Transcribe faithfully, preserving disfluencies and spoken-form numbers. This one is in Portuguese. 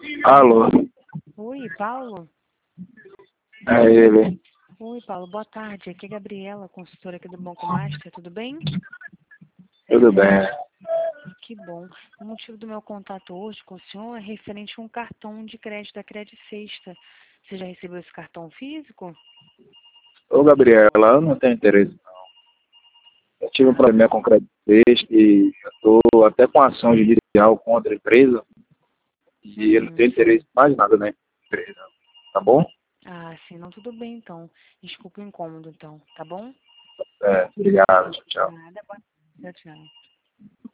Alô? Oi, Paulo? É ele. Oi, Paulo, boa tarde. Aqui é a Gabriela, consultora aqui do Banco Master, tudo bem? Tudo bem? Que bom. O motivo do meu contato hoje com o senhor é referente a um cartão de crédito da Credit Sexta. Você já recebeu esse cartão físico? Ô, Gabriela, eu não tenho interesse, não. Eu tive um Ah, problema com o crédito Sexta e eu estou até com ação judicial contra a empresa e eu não uhum. tenho interesse em mais nada na empresa. Tá bom? Ah, sim, não, tudo bem então. Desculpa o incômodo então, tá bom? É, obrigado. Tchau. Nada, boa tarde. Tchau, tchau.